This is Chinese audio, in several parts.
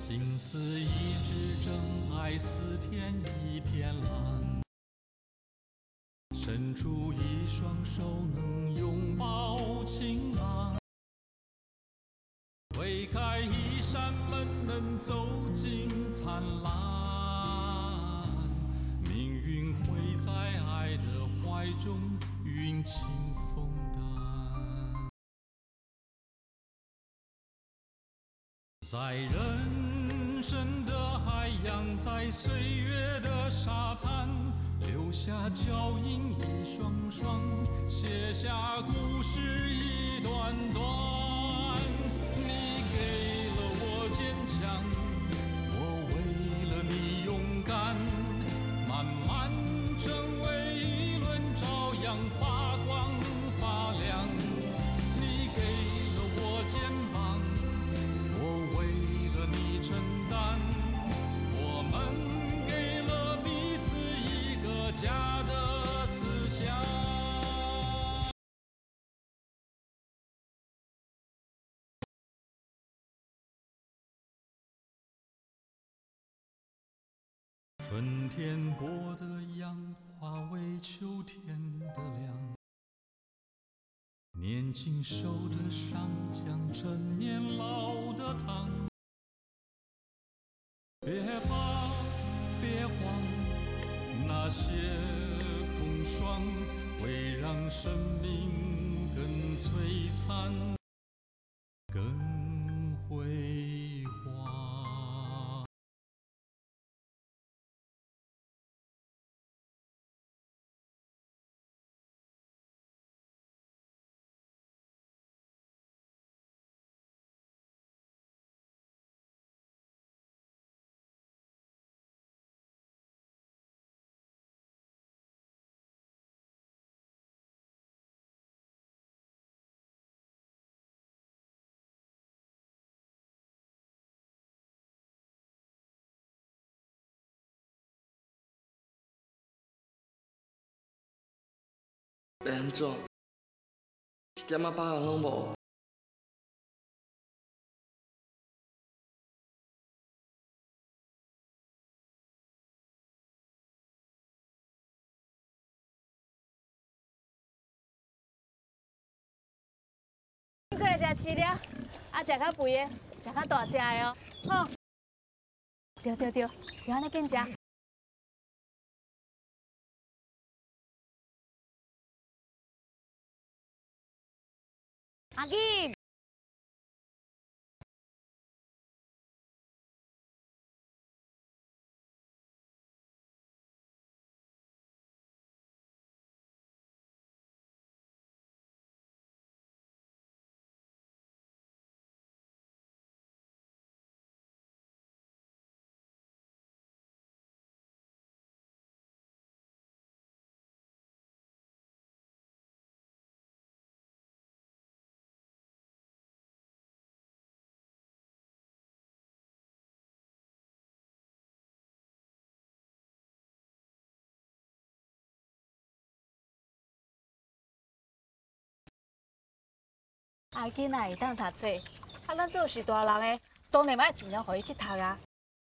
心似一支针，爱似天一片蓝。伸出一双手，能拥抱晴朗。推开一扇门，能走进灿烂。命运会在爱的怀中云轻风淡。在人生的海洋，在岁月的沙滩，留下脚印一双双，写下故事一段段。你给了我坚强，我为了你勇敢，慢慢成为一轮朝阳，发光发亮。你给了我肩膀，我为了你承担，我们给了彼此一个家的慈祥。春天播的杨，化为秋天的凉。年轻受的伤，将成年老的烫。别怕，别慌，那些风霜会让生命更璀璨，更辉煌。 要安怎？一点仔把握拢无。 你过来食饲料，啊，食较肥的，食较大只的哦。好，对，不安尼紧食。阿金。阿囡仔会当读册，啊，咱做是大人的，当然要尽量互伊去读啊。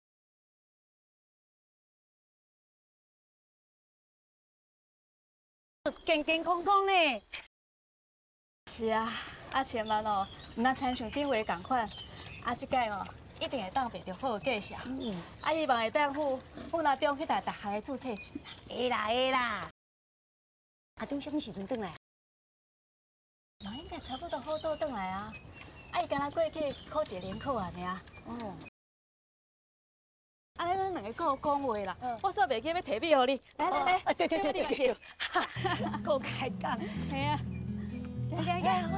健健康康呢。是啊，啊千万哦，唔通亲像顶回共款，啊即届哦，一定会当摕到好的绩效。啊，希望会当赴那中去大学的注册钱。会啦。阿中什么时阵转来？嘛应该差不多好倒转来啊。啊，伊刚才过去考一个联考啊，尔。哦。啊，咱两个够讲话啦，我煞袂记要提笔互你。来，对，哈，够开讲。系啊，行。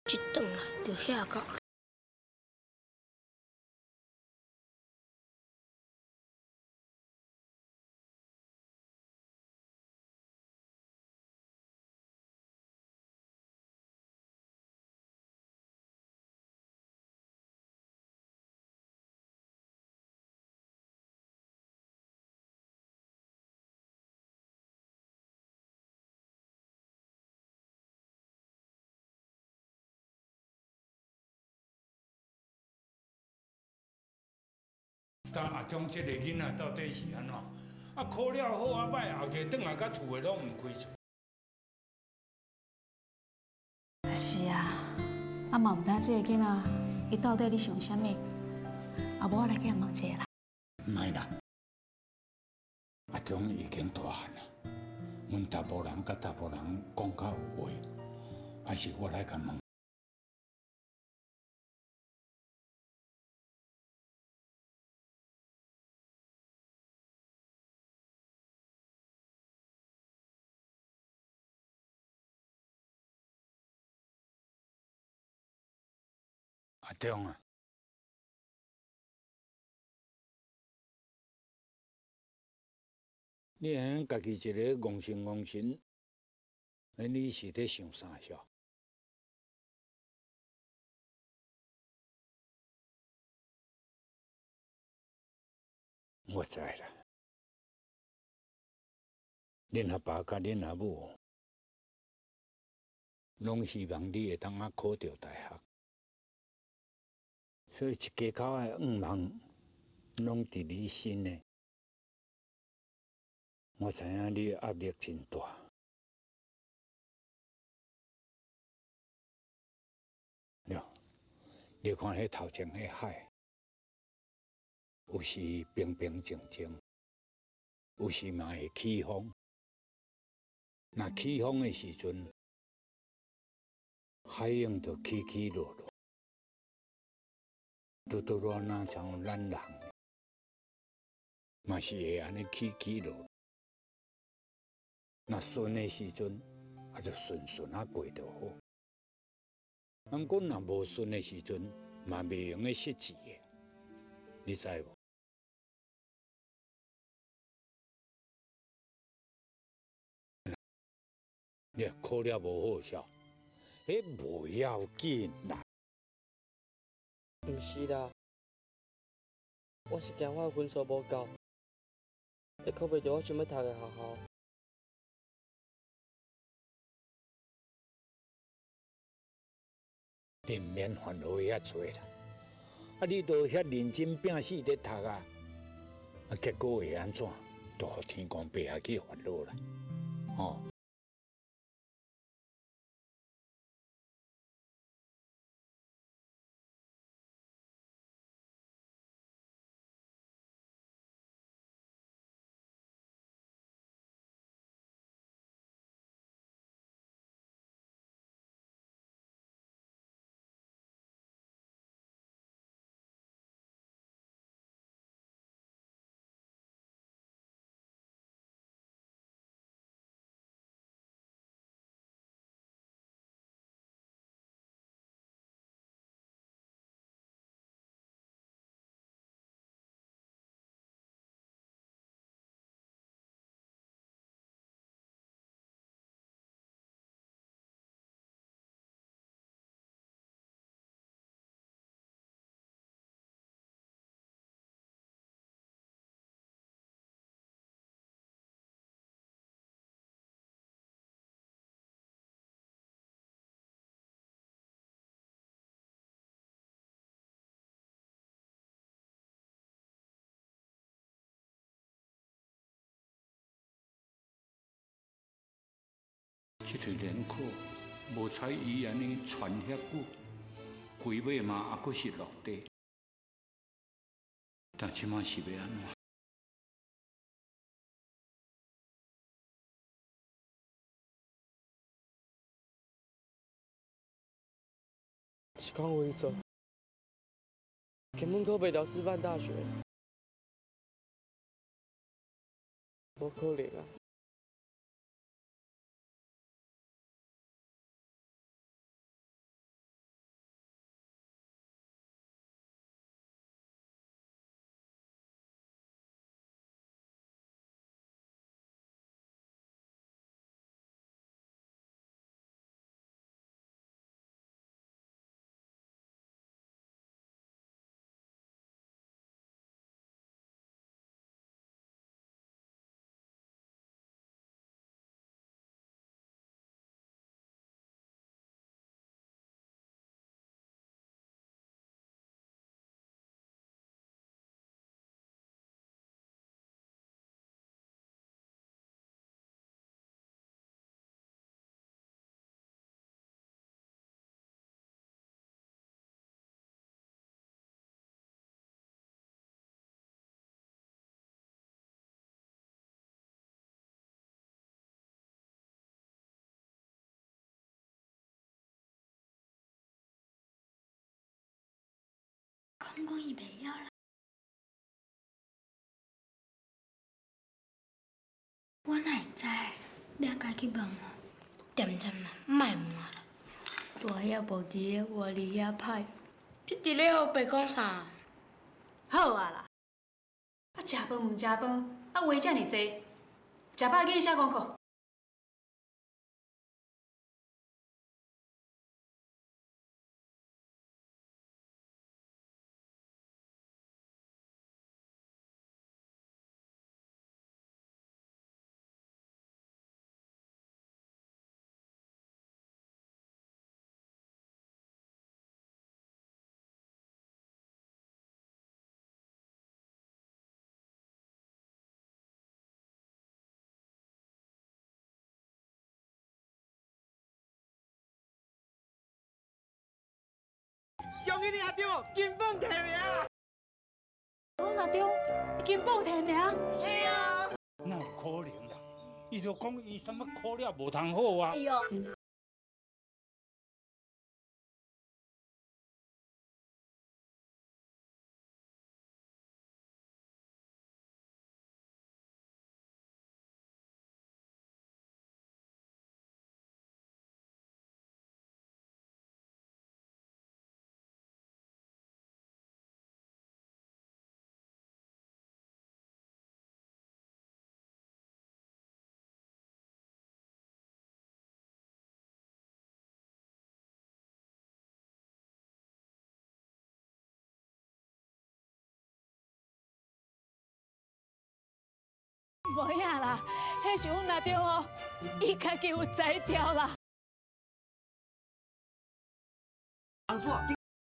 一转来就遐到。 但阿中这个囡仔到底是安怎？啊，考了好啊歹，后日转来甲厝诶拢毋开厝。 是啊，啊嘛毋知这个囡仔伊到底咧想啥物，啊无我来给伊问一下啦。 莫啦，阿中已经大汉了，阮大埔人甲大埔人讲较有话，还是我来甲问。阿中啊，你安家己一个戇神戇神，你是在想啥笑？我知啦，恁阿爸甲恁阿母，拢希望你会当啊考到大学，所以一家口诶愿望拢伫你心呢。我知影你压力真大。了，你看迄头前迄海，有时平平静静，有时嘛会起风。若起风的时阵，海涌就起起落落，拄拄我那像咱人，嘛是会安尼起起落落。若顺的时阵，啊就顺顺啊过就好。毋过若无顺的时阵，嘛袂用个失志的，你知无？你考了无好笑，迄无要紧啦。 毋是啦，我是惊我分数无够，会考袂到我想要读的学校。 你免烦恼遐多啦，啊，你都遐认真拼死咧读啊，啊，结果会安怎？都互天公伯下去烦恼啦，吼。这个人口无采伊安尼传遐久，规尾嘛还阁是落地，但即马是要安怎？ 是讲分数，根本考袂到师范大学，无可能啊！ 拢讲伊袂晓啦。我哪会知？你啊家去问哦。点点啦，莫问啦。大遐无伫咧，活里遐歹。你伫咧学白讲啥？ 好啊啦，啊食饭毋食饭，啊话遮尔济，食饱去写功课。 恭喜你阿张金榜题名！ 阮阿中金榜题名。 是啊。 哪有可能啦？伊就讲伊什么考了无通好啊。 哎呦，无影啦，迄是阮阿中哦，伊家己有才调啦。 安怎？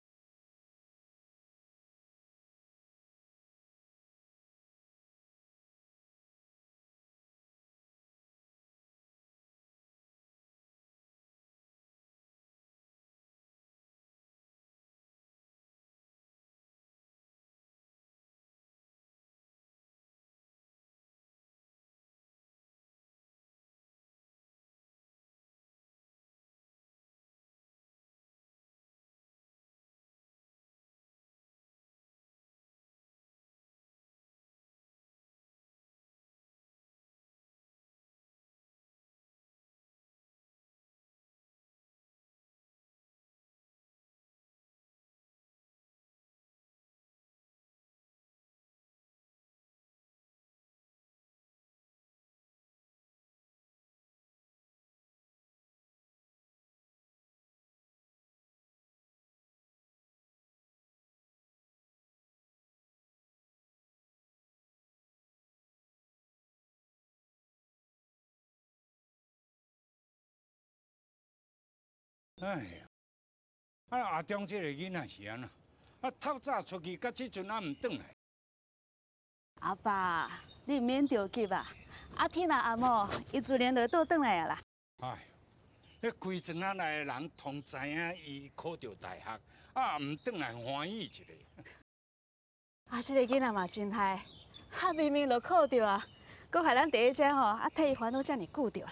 哎呀，阿中这个囡仔是安那？透早出去，到即阵还唔转来。 阿爸，你免着急啊！阿天啊，阿某，伊自然就倒转来啊啦。 哎呦，迄规庄仔内的人通知影伊考到大学，唔转来欢喜一下。 啊，这个囡仔嘛真害，明明就考着啊，搁害咱第一只吼，替伊烦恼遮尔久着啦。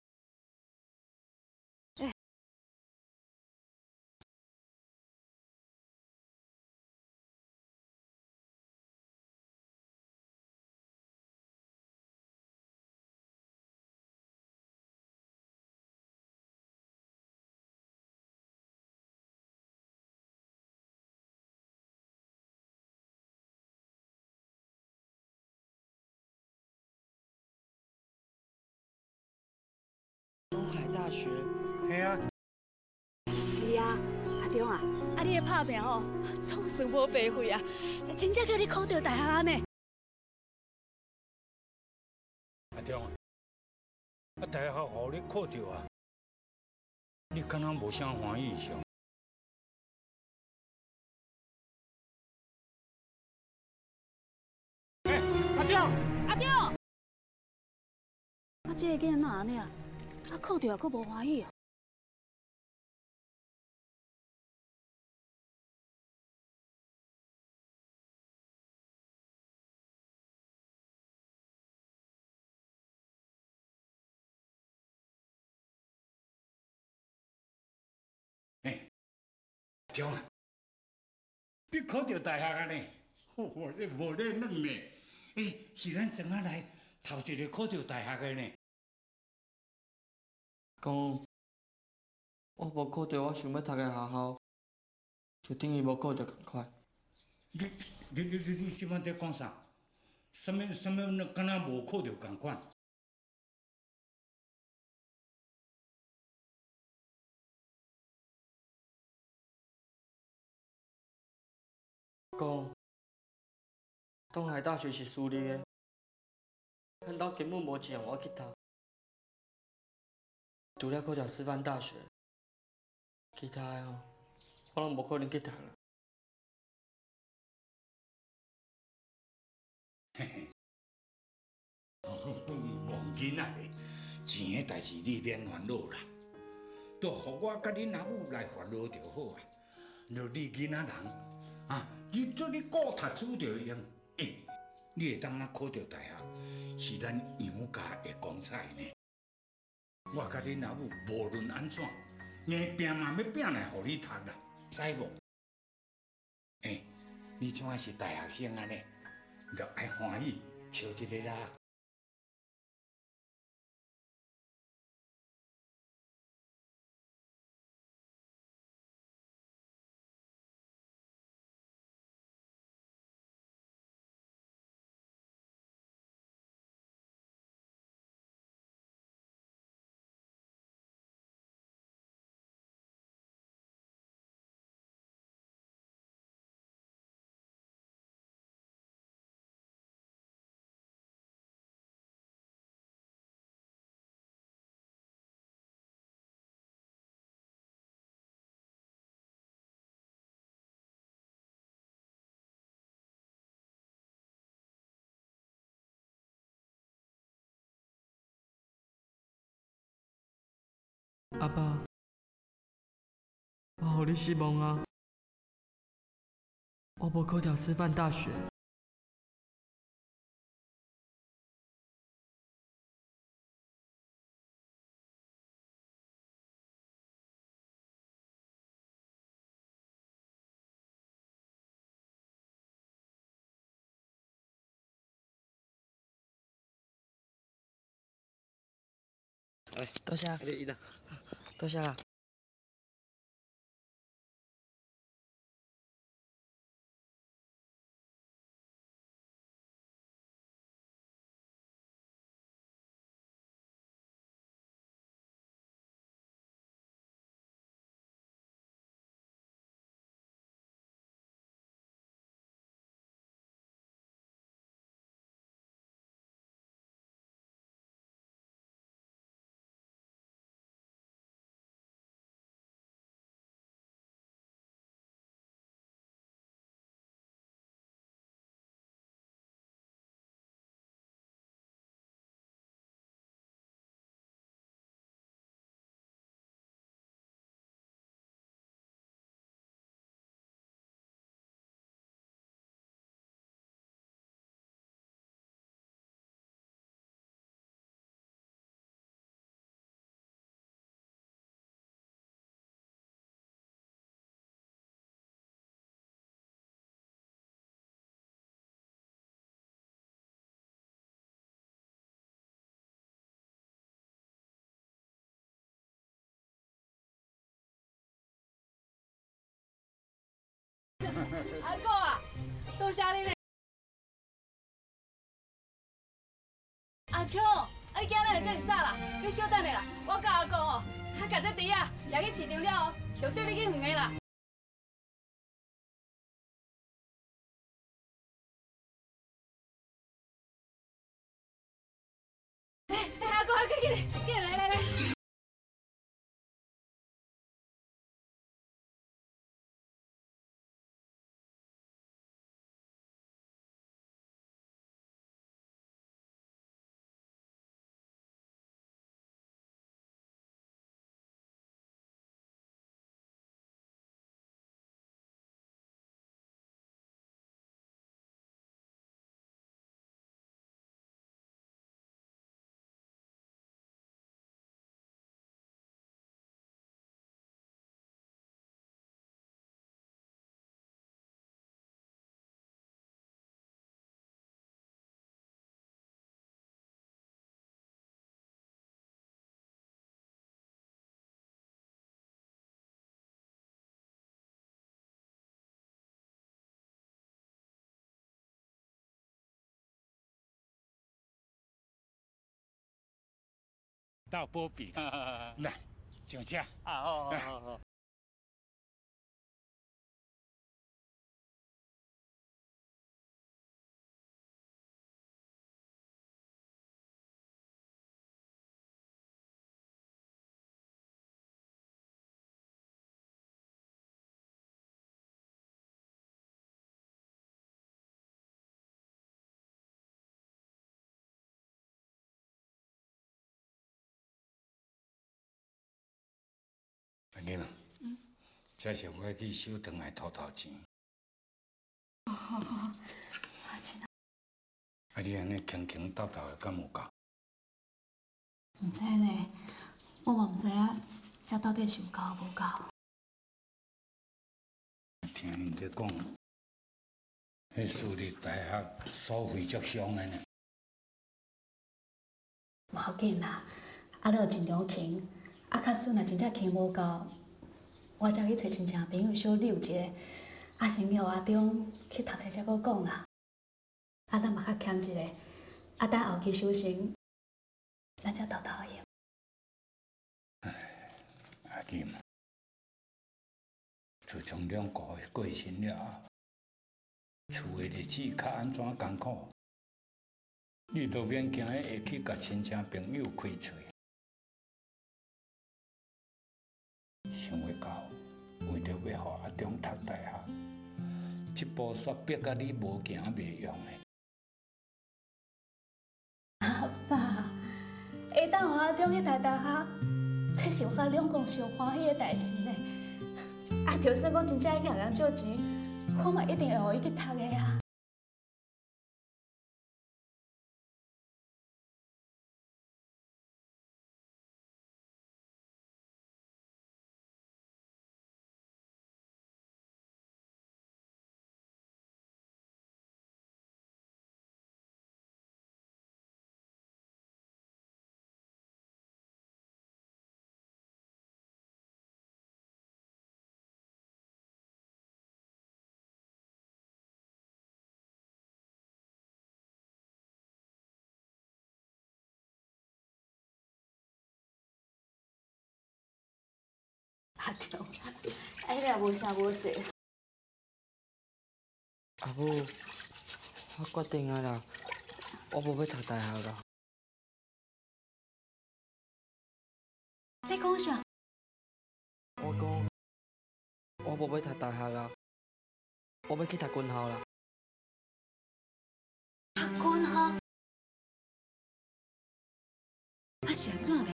东海大学。 嘿啊， 是啊，阿中啊，你的拍拼吼，总算无白费啊，真正叫你考到大学安尼。 阿中啊，大学互你考到啊，你敢若无啥欢喜上？ 阿张， 阿中，啊，这个囡仔哪安尼啊？啊，考着还佫无欢喜哦。 哎，阿中啊， 你考到大学啊呢？哦，你无咧软呢？是咱庄仔内头一个考到大学的呢。 公，我无考到我想要读的学校，就等于无考到共款。 你即摆在讲啥？什么，敢若无考到共款？ 公，东海大学是私立的，咱兜根本无钱让我去读，除了考到师范大学，其他的我拢无可能去读了。 戆囡仔的，钱的代志你免烦恼啦，都互我甲恁阿母来烦恼就好啊。若你囡仔人啊，日做你顾读书就会用。你会当啊考到大学，是咱杨家的光彩呢。我甲恁阿母无论安怎，硬拼嘛要拼来互你读啦，知无？你即摆是大学生啊呢，就爱欢喜笑一个啦。 阿爸，我互你失望啊！我无考到师范大学。多谢，多谢啦。 阿哥啊，多谢你咧。阿秋，你今日来这么早啦？你稍等下啦，我甲阿公哦，他把这猪啊拿去市场了哦，就对你去远的啦。阿公，快紧来来来。 到波比，来上车。 啊，好。 阿囡啊，这是我去收回来土头钱。 啊，亲啊，你安尼轻轻倒倒的，敢有够？ 唔知呢，我嘛唔知影，这到底是有够无够。 听因在讲，迄私立大学收费足伤的呢。 无要紧啦，啊，你就尽量轻，啊，较顺啊，真正轻无够，我才去找亲戚朋友小溜一下，啊，先邀阿中去读册才搁讲啦。啊，咱嘛较欠一个，啊，等后期收成，咱才偷偷用。 阿金，自从两个月过身了后，厝的日子较安怎艰苦，你都免惊下去甲亲戚朋友开喙。想袂到，为着要互阿中读大学，这步煞逼甲你无行袂用的。 阿爸，会当互阿中去读大学，这是我甲两公上欢喜的代志呢。啊，就算讲真正去互人借钱，我嘛一定会互伊去读的啊。阿中，哎，你也无啥无说。 阿母，我决定啊啦，我无要读大学啦。 你讲啥？ 我讲，我无要读大学啦，我要去读军校啦。 读军校？啊是安怎的？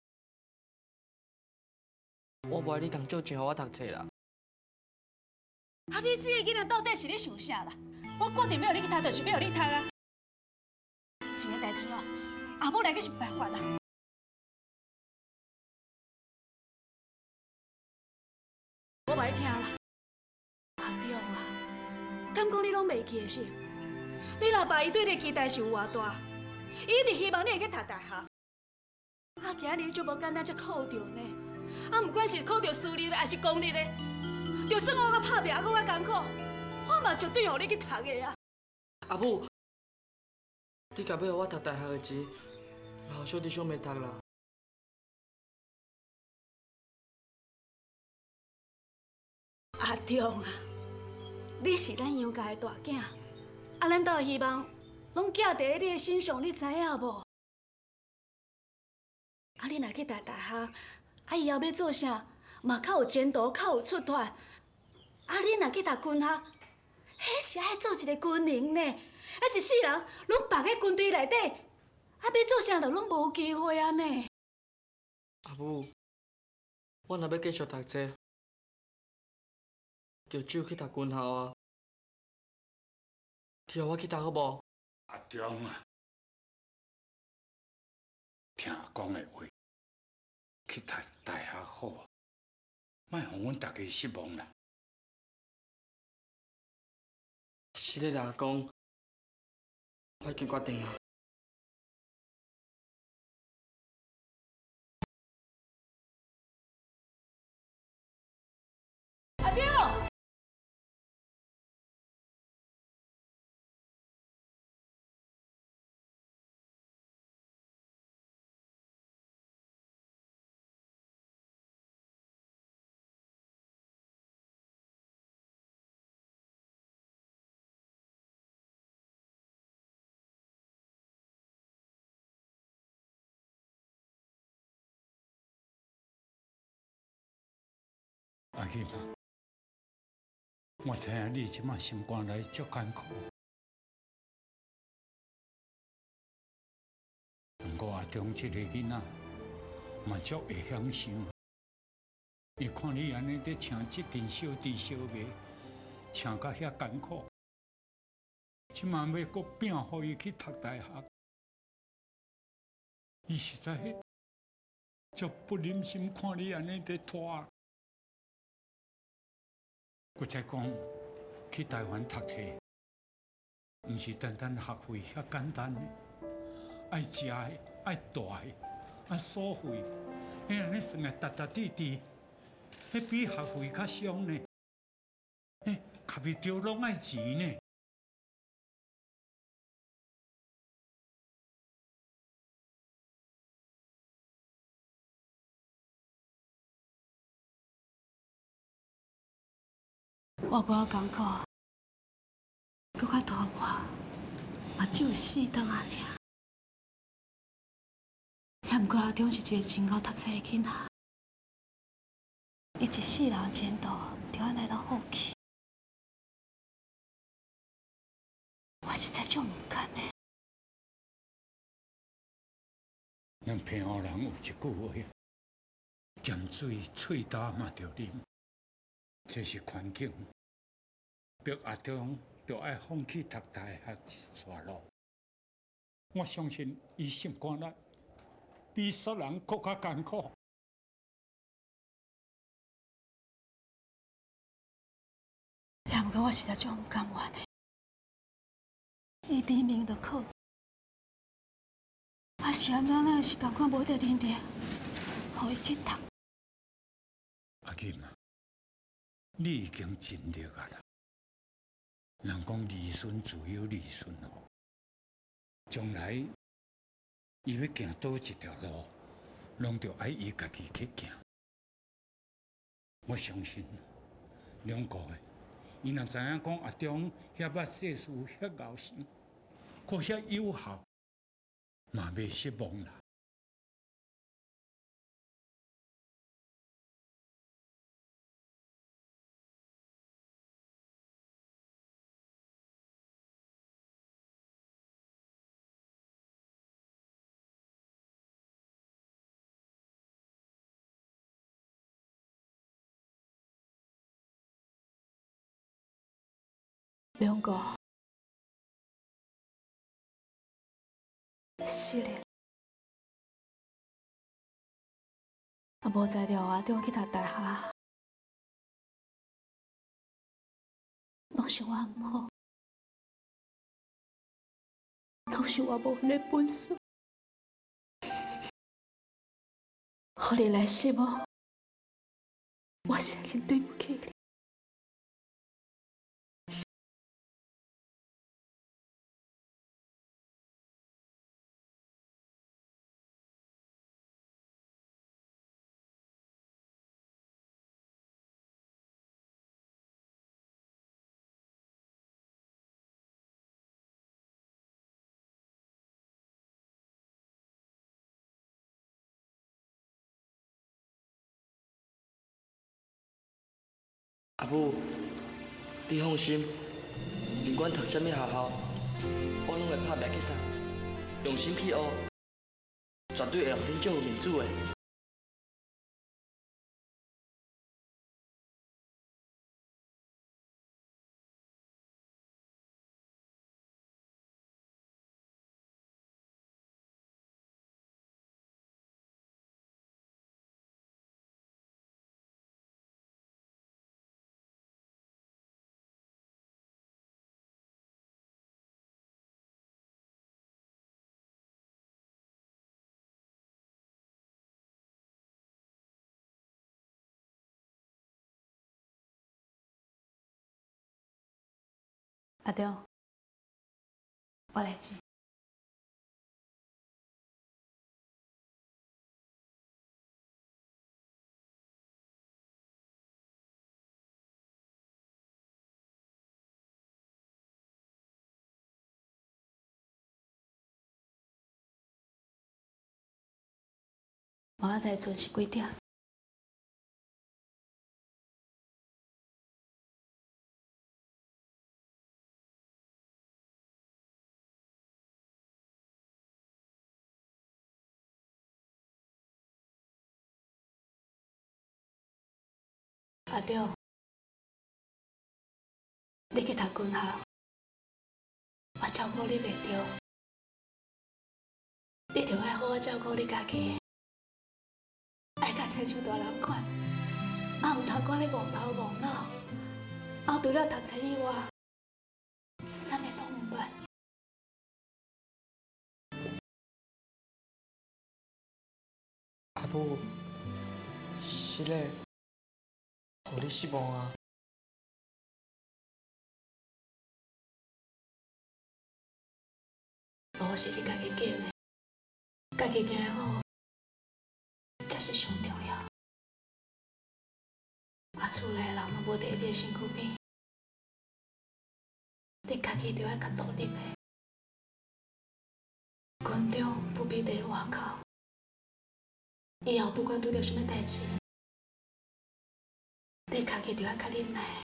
我无爱你同借钱互我读册啦。 啊，你这个囡仔到底是咧想啥啦？我决定要你去读，就是要你读啊！这个代志哦，阿母来去想办法啦。我袂听啦，阿中啊，敢讲你拢袂记是？你老爸伊对你期待是有偌大？伊一直希望你会去读大学。啊，今日就无简单，才考着呢。啊，不管是考着私立的还是公立的，就算我甲拍拼，还搁较艰苦，我嘛绝对互你去读的啊！ 阿母，你甲要互我读大学的钱，老小弟想袂读啦。 阿中啊，你是咱杨家的大囝，啊，咱都希望拢寄伫你的身上，你知影无？啊，你若去读大学，啊，以后要做啥，嘛较有前途，较有出头。啊，你若去读军校，迄是爱做一个军人呢，啊，一世人拢绑在军队内底，啊，要做啥都拢无机会啊呢。 阿母，我若要继续读册，就只有去读军校啊。你互我去读好无？ 阿中啊，听阿公的话，去读大学好，莫互阮大家失望啦。 是咧啦，阿公，我已经决定啊。 阿中。 阿金啊，我知影你即马心肝内足艰苦，不过阿中这个囡仔嘛足会享受。伊看你安尼咧请这阵小弟小妹，请到遐艰苦，即马要搁拼，互伊去读大学，伊实在足不忍心看你安尼咧拖。我再讲，去台湾读册，毋是单单学费遐简单的，爱食的、爱住的、爱所费，迄安尼算来踏踏地地，迄比学费较俗呢。咖啡丢拢爱钱呢。 我不要艰苦，搁较大我，嘛只有4顿安尼。毋过阿中是一个真够读册的囡仔，伊一世人前途就安尼都放弃，我实在足唔甘的。 咱平湖人有一句话：咸水喙焦嘛着啉，这是环境。逼阿中就爱放弃读大学这条路。我相信伊心肝内比煞人更加艰苦。 毋过我实在足唔甘愿的。伊明明就考，啊是安怎是共款无得认定，互伊去读。 阿金啊，你已经尽力啊啦。人讲儿孙自有儿孙福，将来伊要行倒一条路，拢着爱伊家己去行。我相信两个的，伊若知影讲阿中遐捌世事，遐熬生，可遐有效，嘛袂失望啦。 两个，是嘞，啊无才调阿中去读大学，拢是我唔好，拢是我无迄个本事，互你来失望，我实在真对不起你。 阿母，你放心，不管读什么学校，我拢会拍拼去读，用心去学，绝对会让恁足有面子的。 阿中，我来接。我仔载准是几点？ 阿忠，你去读军校，我照顾你袂着，你着爱好好照顾你家己，爱甲亲像大人款，啊，毋通管你戆头戆脑，啊，除了读册以外，啥物拢毋捌。 阿母，是咧，互你失望啊！ 路是你家己拣的，家己行好，才是上重要。啊，厝内的人拢无伫你的身躯边，你家己着爱较独立的。军中不必伫外口，以后不管拄着什么代志，你家己着爱较忍耐。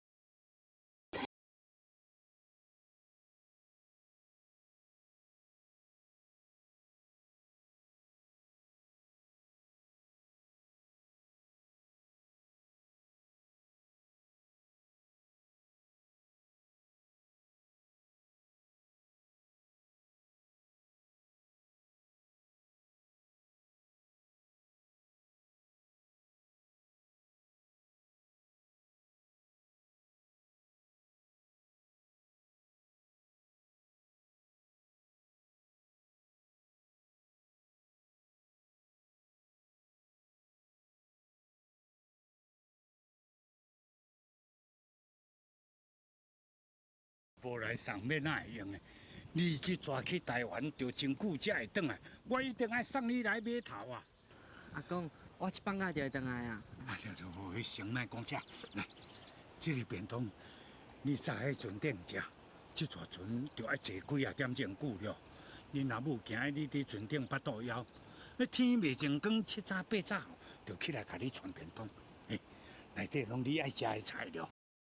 无来送要哪会用的？你去抓去台湾，就真久才会转来。我一定爱送你来码头啊！ 阿公，我一放假就会回来啊！ 啊，就先莫讲这，来，这个便当你早喺船顶食，这座船就爱坐几啊点钟久了。恁阿母今日你伫船顶巴肚枵，那天未正光，7早8早就起来甲你传便当。嘿，内底拢你爱食的材料。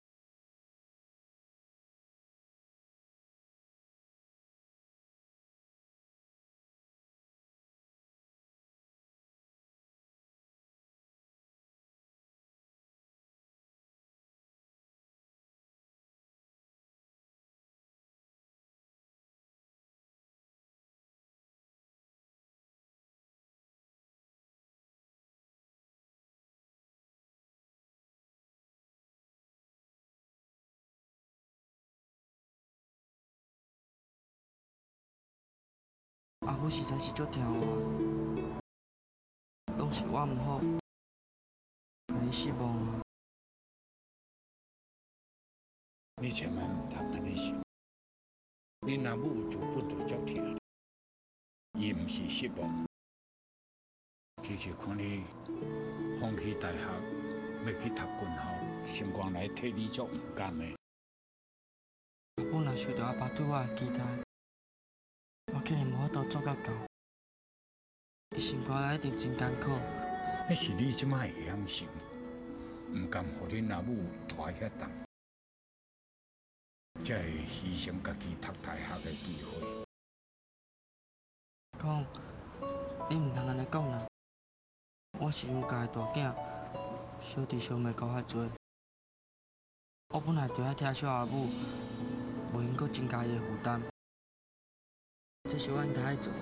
阿母实在是足疼我，拢是我毋好，让伊失望啊！ 你千万唔通安尼想，恁阿母自本就足疼，伊毋是失望，只是看你放弃大学，要去读军校，心肝内替你足唔甘的。 阿母若受到阿爸对我的期待，我竟然无法度做到到，伊心肝内一定真艰苦。 那是你即摆会晓想，唔甘互恁阿母拖遐重，才会牺牲家己读大学的机会。 公，你唔通安尼讲啦！我是有家的大囝，小弟小妹搞遐多，我本来就爱疼惜阿母，无应阁增加伊的负担，这是我应该爱做。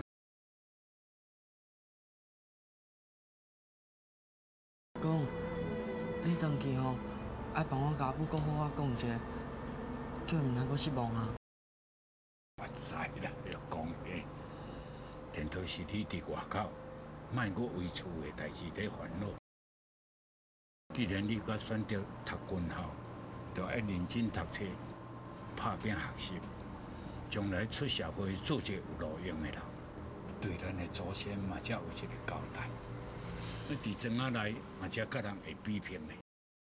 公，你回去吼，爱帮我甲阿母搁好好讲一下，叫伊毋通阁失望啊！ 我知啦，要讲诶，但都是你伫外口，莫阁为厝的代志咧烦恼。既然你阁选择读军校，就爱认真读册，拍拼学习，将来出社会做一个有路用的人，对咱的祖先嘛才有一个交代。那伫庄仔内嘛才甲人会比拼的。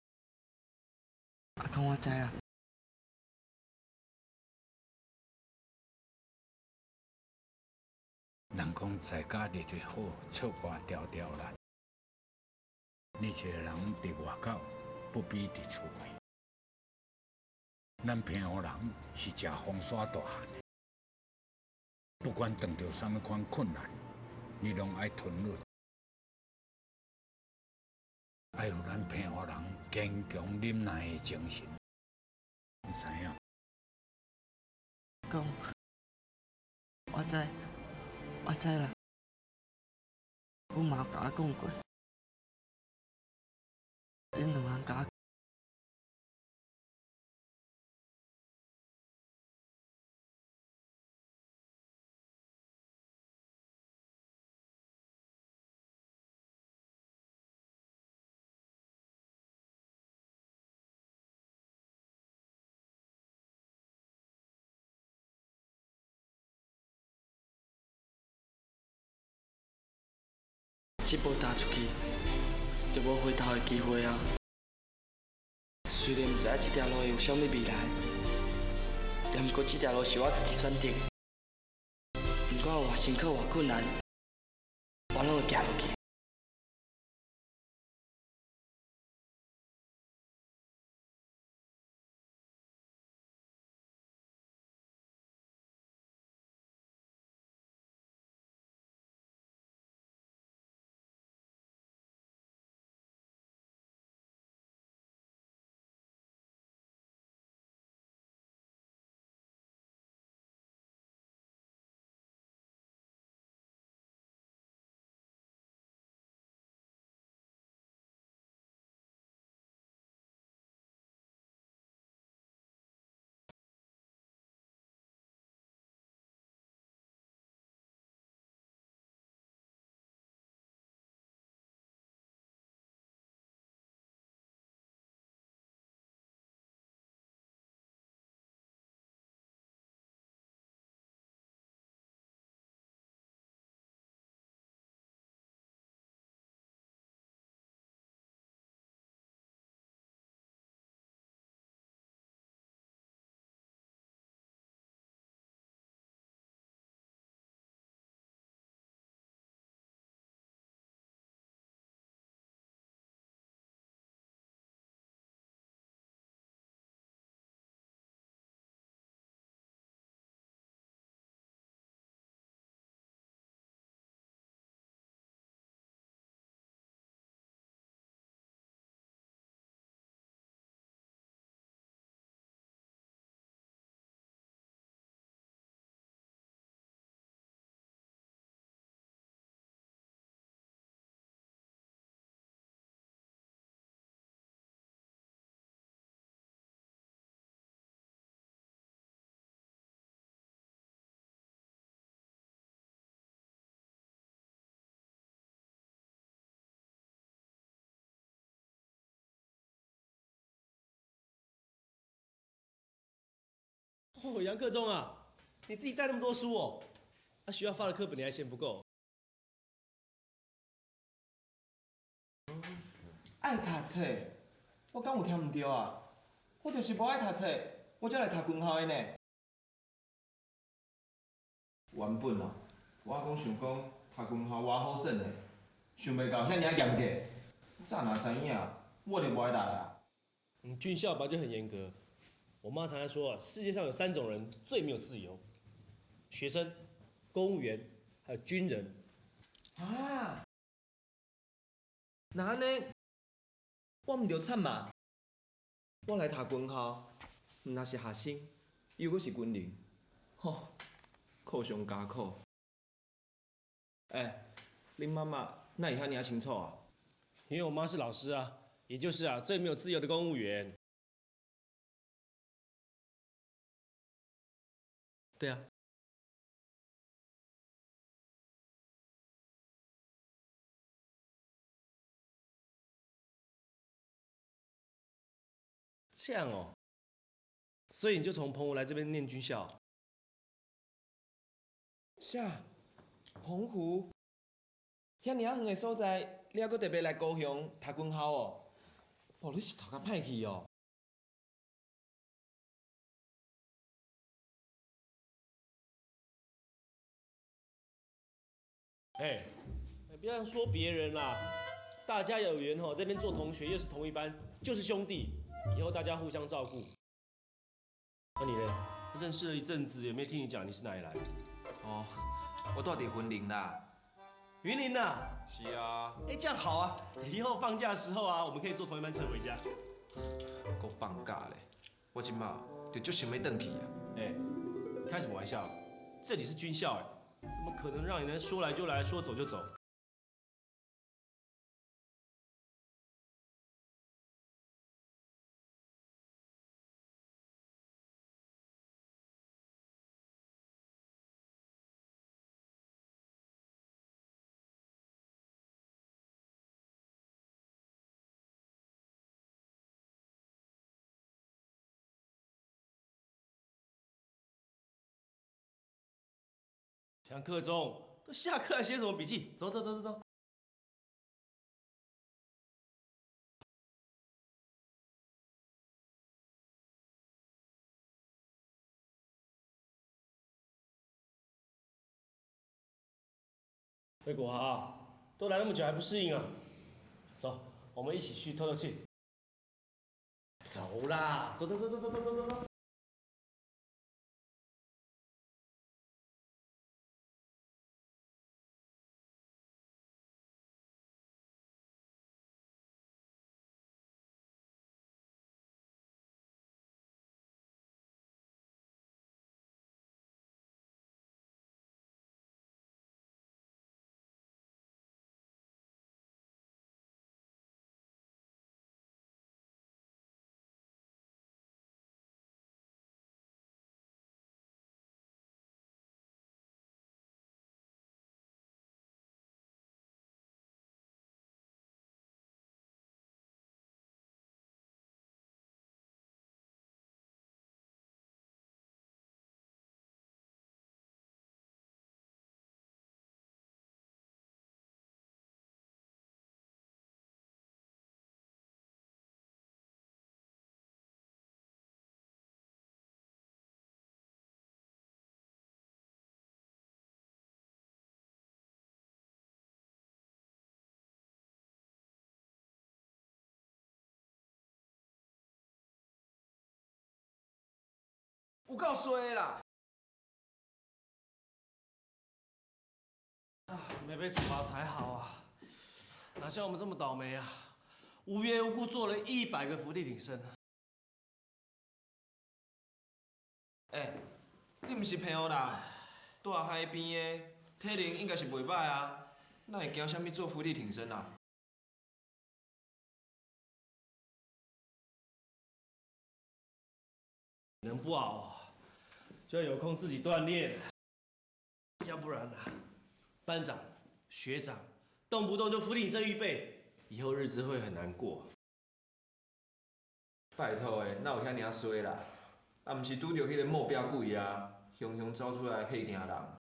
阿公，我知啦。 人讲在家日日好，出外条条难。你一个人伫外口，不比伫厝内。咱平湖人是食风沙大汉的，不管遇到什么款困难，你拢爱吞忍。爱有咱平湖人坚强忍耐的精神，你知影？ 公，我知啦。阮妈甲我讲过，恁两人甲我。一步踏出去，就无回头的机会啊！虽然毋知这条路会有啥物未来，但毋过这条路是我家己选择的。不管有偌辛苦、偌困难，我拢会行落去。 哦，杨克忠啊，你自己带那么多书哦，学校发的课本你还嫌不够？ 爱读册，我敢有听唔对啊？我就是无爱读册，我才来读军校的呢。原本啊，我讲想讲读军校偌好耍呢，想袂到遐尔严格。早若知影，我就无爱来啊。 军校本来就很严格。我妈常常说，世界上有3种人最没有自由：学生、公务员，还有军人。 啊，那安尼，我毋着惨嘛？我来读军校，毋若是学生，又搁是军人，吼，苦上加苦。恁妈妈哪会遐尔清楚啊？ 因为我妈是老师啊，也就是最没有自由的公务员。对啊。这样哦，所以你就从澎湖来这边念军校？ 啥？澎湖？遐尔远的所在，你还搁特别来高雄读军校哦？哦，你是读甲歹去哦？ 不要说别人啦，大家有缘哦，这边做同学又是同一班，就是兄弟，以后大家互相照顾。那你呢？认识了一阵子，也没听你讲你是哪里来的？ 哦，我住伫云林啦。 云林呐。 是啊。 哎，这样好啊！以后放假的时候啊，我们可以坐同一班车回家。 搁放假咧，我今嘛就足想要转去啊。 哎，开什么玩笑？这里是军校哎，怎么可能让你能说来就来，说走就走？像课中都下课还写什么笔记？走走走走走。魏国豪，都来那么久还不适应啊？走，我们一起去透透气。走啦，走走走走走走走走走。 有够衰啦！ 啊，没被处罚才好啊！哪像我们这么倒霉啊，无缘无故做了100个伏地挺身。 你毋是朋友啦，住海边的，体能应该是袂歹啊，哪会惊啥物做伏地挺身啊？ 能不熬啊，就要有空自己锻炼，要不然啊，班长、学长动不动就伏地挺身预备，以后日子会很难过。 拜托的，哪有遐尔衰啦？啊，毋是拄着迄个目标鬼啊，雄雄走出来吓定人。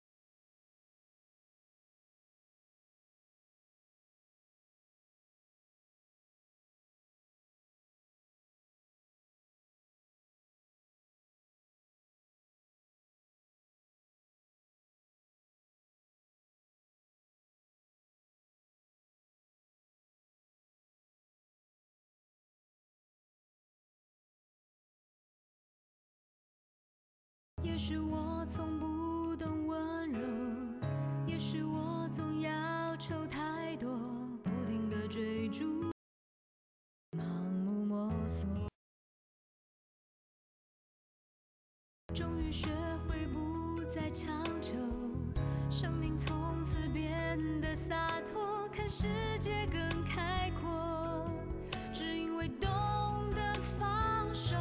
也许我从不懂温柔，也许我总要求太多，不停地追逐，盲目摸索，终于学会不再强求，生命从此变得洒脱，看世界更开阔，只因为懂得放手。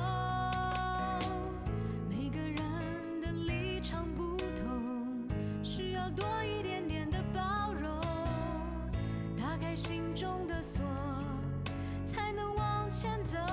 每个人的立场不同，需要多一点点的包容，打开心中的锁，才能往前走。